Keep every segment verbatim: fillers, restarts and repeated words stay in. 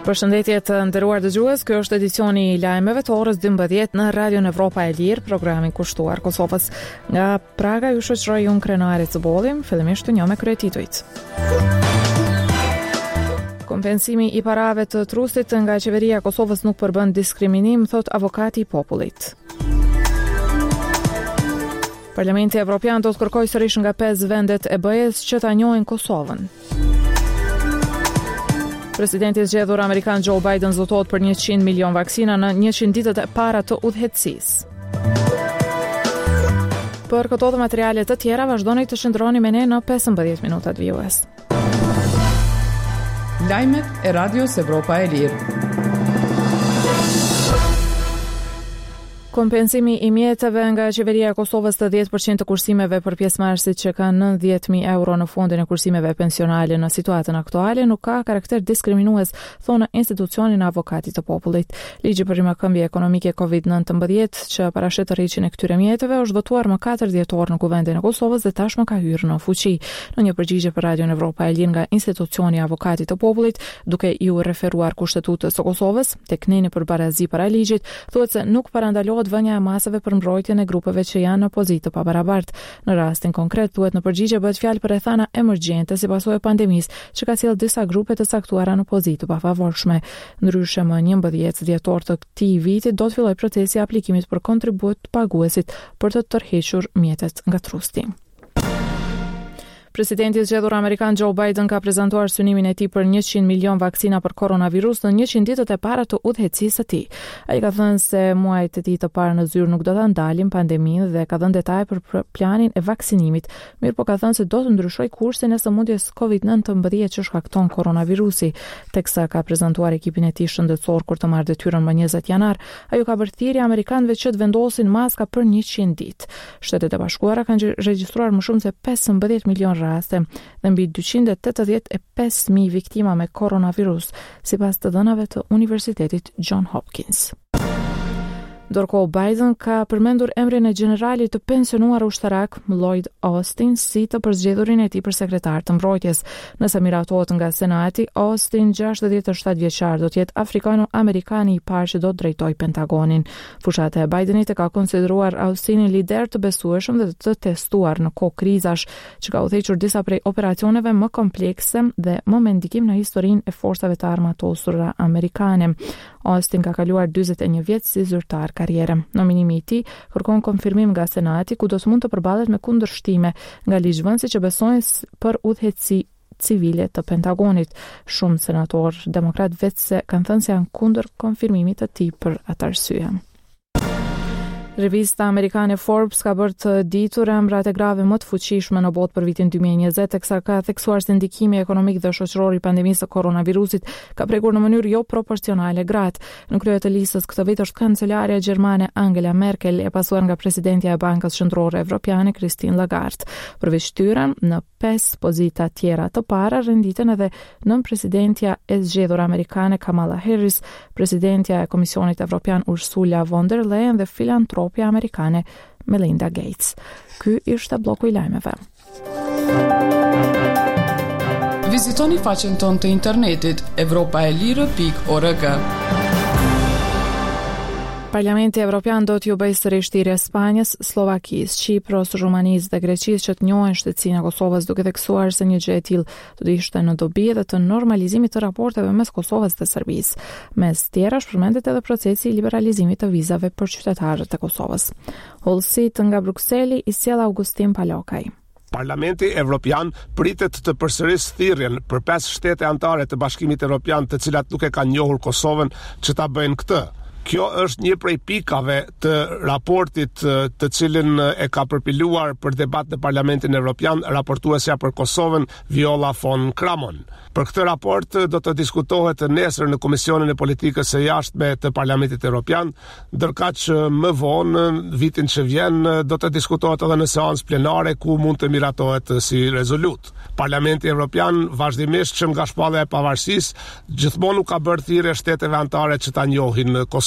Përshëndetje të nderuar dëgjues, ky është edicioni i lajmeve të orës dymbëdhjetë në Radio Evropa e Lirë, programin kushtuar Kosovës. Nga Praga ju shoqëroj unë Krenari Cëbollim, fillimisht të njohur me kryetitujt. Kompensimi i parave të trusit nga qeveria e Kosovës nuk përbën diskriminim, thot avokati i popullit. Parlamenti Evropian do të kërkojë sërish nga pesë vendet e B E-s që ta njohin Kosovën. Presidenti i zgjedhur amerikan Joe Biden zotohet për njëqind milion vaksina në njëqind ditët e para të udhëheqësisë. Për këto dhe materiale të tjera vazhdoni të shndroni me ne në pesëmbëdhjetë minutat vijues. Lajmet e Radios Evropa e Lirë. Kompensimi i mjeteve nga qeveria e Kosovës të dhjetë përqind të kursimeve për pjesëmarrësit që kanë nëntëdhjetë mijë euro në fondin e kursimeve pensionale në situatën aktuale nuk ka karakter diskriminues, thonë institucionin e avokatit të popullit. Ligji për rimakëmbje ekonomike kovid nëntëmbëdhjetë që parashit rriqjen e këtyre mjeteve është votuar më katër dhjetor në Kuvendin e Kosovës dhe tashmë ka hyrë në fuqi. Në një përgjigje për Radio Evropa e Lirë nga institucioni i avokatit të popullit, duke iu referuar Kushtetutës së Kosovës, tek neni për barazi para ligjit, thuhet se nuk parandalohet vënia e masave për mbrojtjen e grupeve që janë në pozitë të pabarabart. Në rastin konkret thuhet në përgjigje bëhet fjalë për rrethana emergjente si pasojë e pandemisë, që ka sjellë disa grupe të caktuara në pozitë të pafavorshme. Ndryshe më njëmbëdhjetë dhjetor të këtij viti do të fillojë procesi i aplikimit për kontribut paguesit për të tërhequr mjetet nga trusti. Presidenti i zgjedhur amerikan Joe Biden ka prezantuar synimin e tij për njëqind milion vaksina për koronavirus në njëqind ditët e para të udhëheqësisë së tij. Ai ka thënë se muajt e tij të parë në zyrë nuk do ta ndalin pandeminë dhe ka dhënë detaje për planin e vaksinimit. Mirë po ka thënë se do të ndryshojë kursin e sëmundjes kovid nëntëmbëdhjetë që shkakton koronavirusi. Teksa ka prezantuar ekipin e tij shëndetësor kur të marrë detyrën më njëzet janar, ai ka bërë thirrje amerikanëve që të vendosin maska për njëqind ditë. Shtetet e Bashkuara kanë regjistruar më shumë se pesëmbëdhjetë milion raste dhe mbi dyqind e tetëdhjetë e pesë mijë viktima me koronavirus, sipas të dhënave të Universitetit John Hopkins. Ndërkohë Biden ka përmendur emrin e generalit të pensionuar ushtarak Lloyd Austin si të përzgjedhurin e tij për sekretar të mbrojtjes. Nëse miratohet nga Senati, Austin, gjashtëdhjetë e shtatë vjeçar, do të jetë afrikano-amerikani i parë që do të drejtojë Pentagonin. Fushata e Bidenit e ka konsideruar Austinin lider të besueshëm dhe të testuar në kohë krizash, që ka udhëhequr disa prej operacioneve më komplekse dhe më me ndikim në historinë e forcave të armatosura amerikane. Austin ka kaluar dyzet e një vjet si zyrtar karriere. Nominimi i tij kërkon konfirmim nga Senati, ku do të mund të përballet me kundërshtime nga ligjvënësit që besojnë për udhëheqësi civile të Pentagonit. Shumë senatorë demokrat vetë se kanë thënë se janë kundër konfirmimit të tij për atë arsye. Revista amerikane Forbes ka bërë të ditur emrat e grave më të fuqishme në botë për vitin dy mijë e njëzet, teksa ka theksuar se ndikimi ekonomik dhe shoqëror i pandemisë së koronavirusit ka prekur në mënyrë jo proporcionale gratë. Në krye të listës këtë vit është kancelarja gjermane Angela Merkel, e pasuar nga presidentja e Bankës Qendrore Evropiane Christine Lagarde. Përveç tyre, në pesë pozita tjera të para renditen edhe nën presidentja e zgjedhur amerikane Kamala Harris, presidentja e Komisionit Evropian Ursula von der Leyen dhe filantropja amerikane Melinda Gates. Ky ishte bloku i lajmeve. Vizitoni faqen tonë të internetit evropaelire pikë org. Parlamenti Evropian do t'ju bëjë sërish thirrje Spanjës, Slovakisë, Qipros, Rumanisë dhe Greqisë që të njohin shtetësinë e Kosovës, duke theksuar se një gjë e tillë do të ishte në dobi edhe të normalizimit të raporteve mes Kosovës dhe Serbisë. Mes tjerash përmendet edhe procesi i liberalizimit të vizave për qytetarët e Kosovës. Hollësit nga Brukseli i sjell Augustin Palokaj. Parlamenti Evropian pritet të përsërisë thirrjen për pesë shtete anëtare të Bashkimit Evropian, të cilat nuk e kanë njohur Kosovën, që ta bëjnë këtë. Kjo është një prej pikave të raportit të cilin e ka përpiluar për debat në Parlamentin Evropian raportuesja për Kosovën Viola von Kramon. Për këtë raport do të diskutohet nesër në Komisionin e Politikës së Jashtme të Parlamentit Evropian, ndërkaq më vonë vitin që vjen do të diskutohet edhe në seancë plenare ku mund të miratohet si rezolut. Parlamenti Evropian vazhdimisht që nga shpallja e pavarësisë gjithmonë ka bërë thirrje shteteve anëtare që ta njohin Kosovën.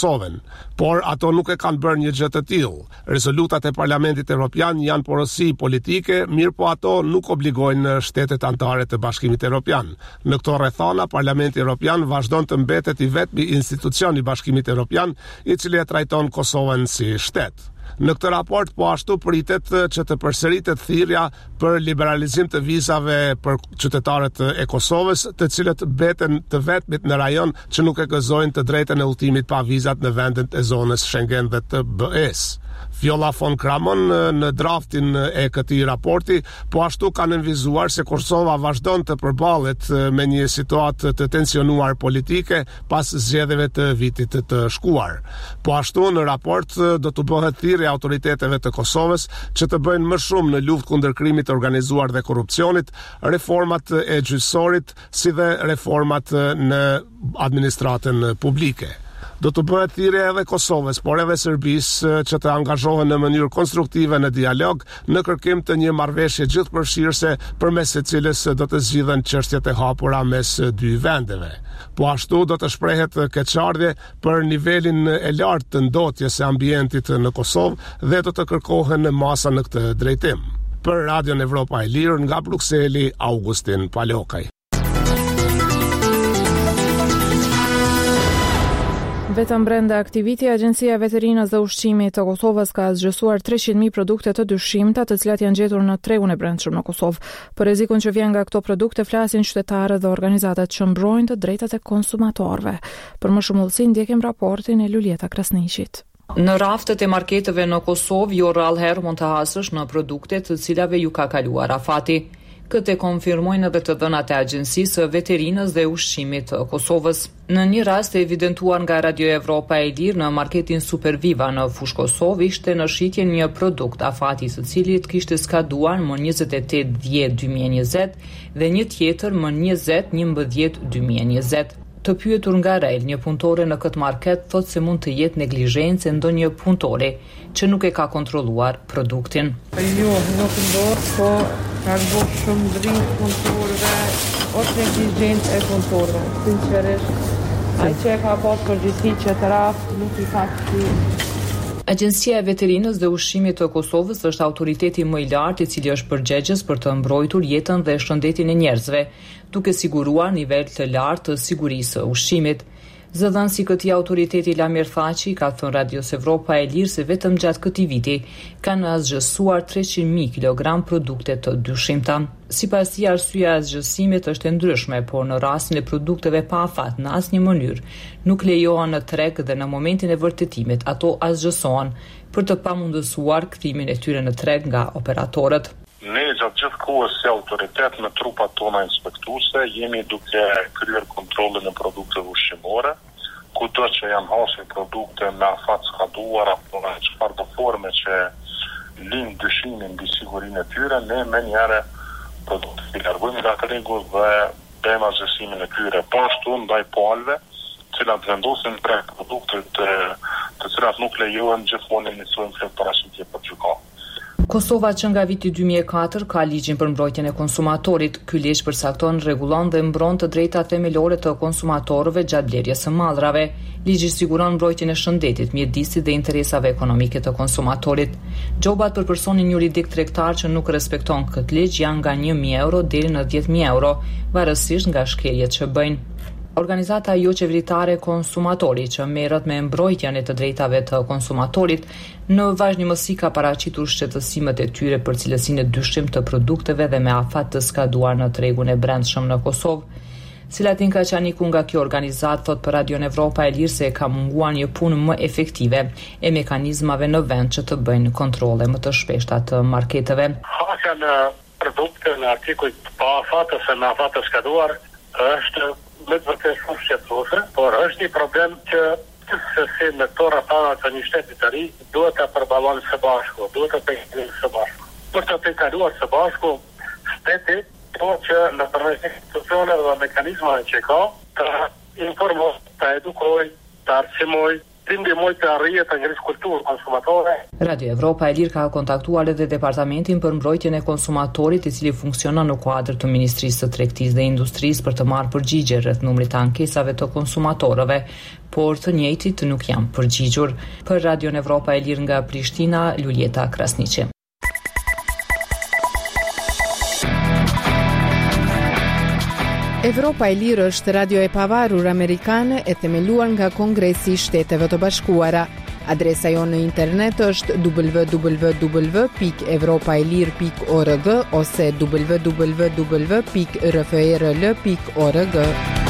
Kosovën, por ato nuk e kanë bërë një gjë të tillë. Rezolutat e Parlamentit Evropian janë porosi politike, mirë po ato nuk obligojnë shtetet anëtare të Bashkimit Evropian. Në këto rrethana, Parlamenti Evropian vazhdon të mbetet i vetmi institucion i Bashkimit Evropian i cili e trajton Kosovën si shtet. Në këtë raport po ashtu pritet që të përsëritet thirrja për liberalizim të vizave për qytetarët e Kosovës, të cilët beten të vetmit në rajon që nuk e gëzojnë të drejtën e udhëtimit pa vizat në vendet e zonës Schengen dhe të B E-s. Viola von Kramon në draftin e këtij raporti po ashtu ka nënvizuar se Kosova vazhdon të përballet me një situatë të tensionuar politike pas zgjedhjeve të vitit të shkuar. Po ashtu në raport do të bëhet thirrje autoriteteve të Kosovës që të bëjnë më shumë në luftë kundër krimit të organizuar dhe korrupsionit, reformat e gjyqësorit si dhe reformat në administratën publike. Do të bëhet thirrje edhe Kosovës, por edhe Serbisë që të angazhohen në mënyrë konstruktive në dialog në kërkim të një marrëveshje gjithëpërfshirëse përmes së cilës do të zgjidhen çështjet e hapura mes dy vendeve. Po ashtu do të shprehet keqardhje për nivelin e lartë të ndotjes së ambientit në Kosovë dhe do të kërkohen masa në këtë drejtim. Për Radion Evropa e Lirë nga Brukseli, Augustin Palokaj. Vetëm brenda aktiviti, Agjencia e Veterinës dhe Ushqimit të Kosovës ka zgjesuar treqind mijë produkte të dyshimta, të cilat janë gjetur në tregun e brendshëm në Kosovë. Për rrezikun që vjen nga këto produkte flasin qytetarët dhe organizatat që mbrojnë të drejtat e konsumatorëve. Për më shumë ullësi ndjekim raportin e Luljeta Krasniqit. Në raftet e marketeve në Kosovë, jo rrallëherë mund të hasësh në produkte të cilave ju ka kaluar afati. Këtë konfirmojnë edhe të dhënat e Agjencisë së Veterinës dhe Ushqimit të Kosovës. Në një rast e evidentuar nga Radio Evropa e Lirë në marketin Superviva në Fushë Kosovë, ishte në shitje një produkt afati së cilit kishte skaduar më njëzet e tetë dhjetë dy mijë e njëzet dhe një tjetër më njëzet njëmbëdhjetë dy mijë e njëzet. Të pyetur nga rejl, një punëtore në këtë market thot se mund të jetë neglizhencë e ndonjë punëtori që nuk e ka kontrolluar produktin. Jo, nuk ndodh, po ka bërë shumë dritë punëtorëve, ose neglizhencë e punëtorëve, sinqerisht. Ai që e ka pas përgjegjësi që të raftë nuk i ka kthyer. Agjencia e Veterinës dhe Ushqimit të Kosovës është autoriteti më i lartë i cili është përgjegjës për të mbrojtur jetën dhe shëndetin e njerëzve, duke siguruar nivel të lartë të sigurisë së ushqimit. Zëdhënësi këtij autoriteti Lamir Thaçi ka thënë Radios Evropa e Lirë se vetëm gjatë këtij viti kanë zgjesuar treqind mijë kilogram produkte të dyshimta. Sipas tij, arsyeja e zgjesimit është e ndryshme, por në rastin e produkteve pa afat në asnjë mënyrë nuk lejohen në treg dhe në momentin e vërtetimit ato azgjësohen për të pamundësuar kthimin e tyre në treg nga operatorët. Ne gjatë gjithë kohës si autoritet me trupat tona inspektuese jemi duke kryer kontrole në produkte ushqimore, kudo që janë hasur produkte me afat skaduar apo në çfarë do forme që lind dyshimin mbi sigurinë e tyre, ne me njëherë produkte i largojmë nga rregull dhe bëjmë azhësimin e tyre. Po ashtu ndaj palëve, të cilat vendosin për produkte të, të cilat nuk lejohen gjithmonë nisojnë flet parashitje për gjykatë. Kosova që nga viti dy mijë e katër ka ligjin për mbrojtjen e konsumatorit. Ky ligj përcakton, rregullon dhe mbron të drejtat themelore të konsumatorëve gjatë blerjes së mallrave. Ligji siguron mbrojtjen e shëndetit, mjedisit dhe interesave ekonomike të konsumatorit. Gjobat për personin juridik tregtar që nuk respekton këtë ligj janë nga një mijë euro deri në dhjetë mijë euro, varësisht nga shkeljet që bëjnë. Organizata jo qeveritare Konsumatori, që merret me mbrojtjen e të drejtave të konsumatorit, në vazhdimësi ka paraqitur shqetësimet e tyre për cilësinë e dyshim të produkteve dhe me afat të skaduar në tregun e brendshëm në Kosovë. Silatin Kaçaniku nga kjo organizatë thot për Radion Evropa e Lirë se ka munguar një punë më efektive e mekanizmave në vend që të bëjnë kontrolle më të shpeshta të marketeve. Hasja në produkte në artikuj pa afat ose me afat të skaduar është me të vërtet shumë shqetësuese, por është një problem që se në këto rrethana të një shteti të ri duhet ta përballojnë së bashku, duhet ta përdorojnë së bashku. Për të pejkaluar së bashku, shteti po që në përmes institucioneve dhe mekanizmave që ka, të informoj, të edukoj, të arsimoj, ti ndihmoj të arrijë të ngrisë kulturë konsumatore. Radio Evropa e Lirë ka kontaktuar edhe Departamentin për mbrojtjen e konsumatorit, i cili funksionon në kuadër të Ministrisë së Tregtisë dhe Industrisë për të marrë përgjigje rreth numrit të ankesave të konsumatorëve, por të njëjtit nuk janë përgjigjur. Për Radio Evropa e Lirë nga Prishtina, Luljeta Krasniqi. Evropa e Lirë është radio e pavarur amerikane e themeluar nga Kongresi i Shteteve të Bashkuara. Adresa jonë në internet është w w w pikë evropaelir pikë org ose w w w pikë r f e r l pikë org.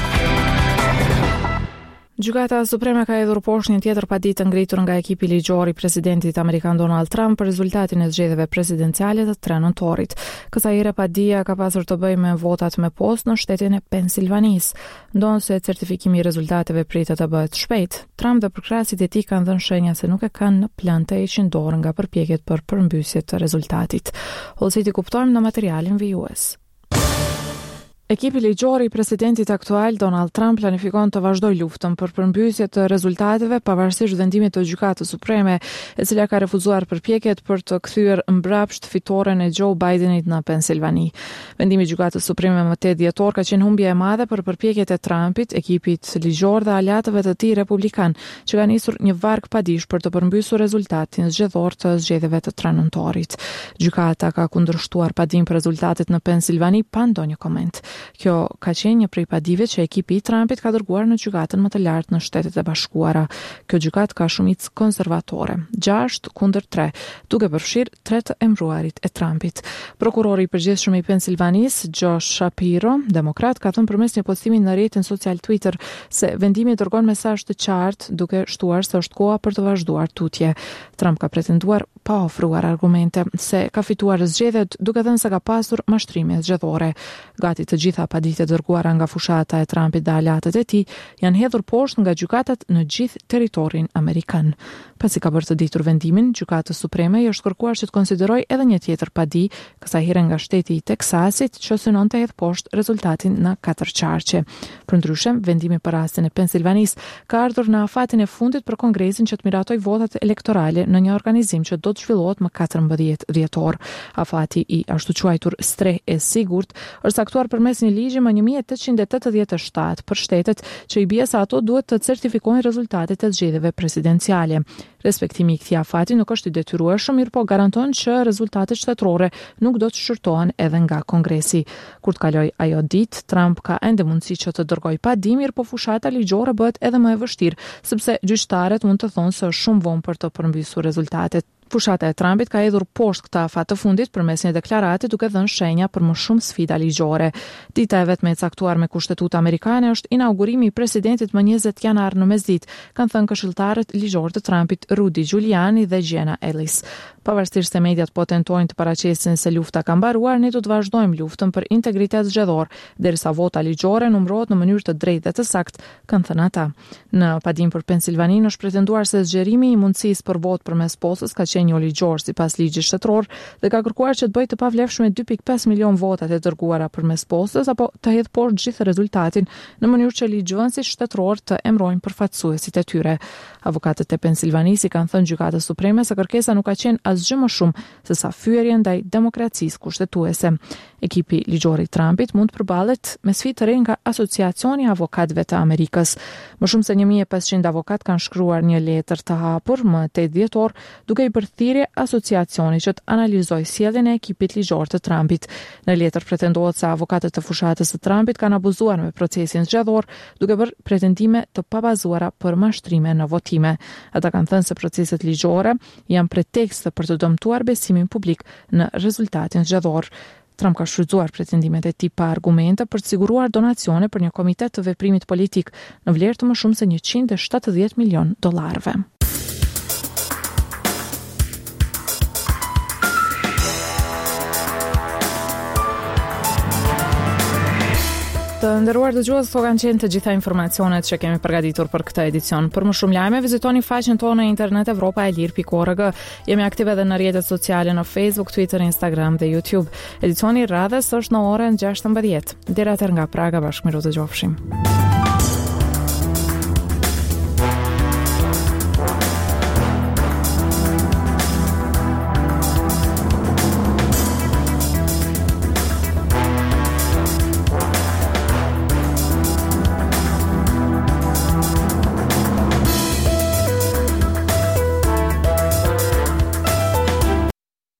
Gjykata Supreme ka hedhur poshtë një tjetër paditë ngritur nga ekipi ligjor i presidentit amerikan Donald Trump për rezultatin e zgjedhjeve presidenciale të tre nëntorit. Kësaj here padia ka pasur të bëjë me votat me postë në shtetin e Pensilvanisë. Ndonse certifikimi i rezultateve pritet të bëhet shpejt, Trump dhe përkrahasit e tij kanë dhënë shenja se nuk e kanë në plan të heqin dorë nga përpjekjet për përmbysje të rezultatit. Hollësiti kuptojmë në materialin vijues. Ekipi ligjor i presidentit aktual Donald Trump planifikon të vazhdojë luftën për përmbysje të rezultateve pavarësisht vendimit të Gjykatës Supreme, e cila ka refuzuar përpjekjet për të kthyer mbrapsht fitoren e Joe Bidenit në Pensilvani. Vendimi i Gjykatës Supreme më tetë dhjetor ka qenë humbje e madhe për përpjekjet e Trumpit, ekipit ligjor dhe aleatëve të tij republikan, që kanë nisur një varg padish për të përmbysur rezultatin zgjedhor të zgjedhjeve të tre nëntorit. Gjykata ka kundërshtuar padim për rezultatet në Pensilvani pa ndonjë koment. Kjo ka qenë një prej padive që ekipi i Trumpit ka dërguar në gjykatën më të lartë në Shtetet e Bashkuara. Kjo gjykatë ka shumicë konservatore, gjashtë kundër tre, duke përfshirë tre të emëruarit e Trumpit. Prokurori i përgjithshëm i Pensilvanisë, Josh Shapiro, demokrat, ka thënë përmes një postimi në rrjetin social Twitter se vendimi dërgon mesazh të qartë, duke shtuar se është koha për të vazhduar tutje. Trump ka pretenduar pa ofruar argumente se ka fituar zgjedhjet, duke thënë se ka pasur mashtrime zgjedhore. Gati të gjitha paditë dërguara nga fushata e Trumpit dhe aleatët e tij janë hedhur poshtë nga gjykatat në gjithë territorin amerikan. Pasi ka bërë të ditur vendimin, Gjykatës Supreme i është kërkuar që të konsiderojë edhe një tjetër padi, kësaj here nga shteti i Teksasit, që synon të hedhë poshtë rezultatin në katër qarqe. Përndryshe, vendimi për rastin e Pensilvanisë ka ardhur në afatin e fundit për Kongresin që të miratoj votat elektorale në një organizim që do të zhvillohet më katërmbëdhjetë dhjetor. Afati i ashtu quajtur streh e sigurt është saktuar përmes një ligji më një mijë e tetëqind e tetëdhjetë e shtatë për shtetet që i bie se ato duhet të certifikojnë rezultatet e zgjedhjeve presidenciale. Respektimi i këtij afati nuk është i detyrueshëm, mirë po garanton që rezultatet shtetërore nuk do të shqyrtohen edhe nga Kongresi. Kur të kaloj ajo ditë, Trump ka ende mundësi që të dërgojë padim, mirë po fushata ligjore bëhet edhe më e vështirë, sepse gjyqtarët mund të thonë se është shumë vonë për të përmbysur rezultatet. Fushata e Trumpit ka hedhur poshtë këtë afat të fundit përmes një deklarate duke dhënë shenja për më shumë sfida ligjore. Dita e vetme e caktuar me kushtetutë amerikane është inaugurimi i presidentit më njëzet janar në mesditë, kanë thënë këshilltarët ligjor të Trumpit Rudy Giuliani dhe Jenna Ellis. Pavarësisht se mediat po tentojnë të paraqesin se lufta ka mbaruar, ne do të vazhdojmë luftën për integritet zgjedhor, derisa vota ligjore numërohet në mënyrë të drejtë dhe të saktë, kanë thënë ata. Në padim për Pensilvaninë është pretenduar se zgjerimi i mundësisë për votë përmes postës ka qenë një ligjor sipas ligjit shtetëror dhe ka kërkuar që të bëjë të pavlefshme dy pikë pesë milion votat e dërguara përmes postës apo të hedhë poshtë gjithë rezultatin në mënyrë që ligjvënësit shtetëror të emrojnë përfaqësuesit e tyre. Avokatët e Pensilvanisë kanë thënë Gjykatës Supreme se kërkesa nuk ka qenë asgjë më shumë se sa fyerje ndaj demokracisë kushtetuese. Ekipi ligjor i Trumpit mund të përballet me sfidë të re nga Asociacioni i Avokatëve të Amerikës. Më shumë se një mijë e pesëqind avokat kanë shkruar një letër të hapur më tetë dhjetor duke i bërë thirrje asociacionit që të analizojë sjelljen e ekipit ligjor të Trumpit. Në letër pretendohet se avokatët të fushatës së Trumpit kanë abuzuar me procesin zgjedhor duke bërë pretendime të pabazuara për mashtrime në votime. Ata kanë thënë se proceset ligjore janë pretekst për të dëmtuar besimin publik në rezultatin zgjedhor. Trump ka shfrytzuar pretendimet e tij pa argumente për të siguruar donacione për një komitet të veprimit politik në vlerë të më shumë se njëqind e shtatëdhjetë milion dollarëve. Të nderuar dëgjues, këto kanë qenë të gjitha informacionet që kemi përgatitur për këtë edicion. Për më shumë lajme, vizitoni faqen tonë në internet evropa e lir pikë org. Jemi aktive edhe në rrjetet sociale në Facebook, Twitter, Instagram dhe YouTube. Edicioni i radhës është në orën gjashtëmbëdhjetë. Deri atëherë nga Praga, bashkë miru të gjofshim.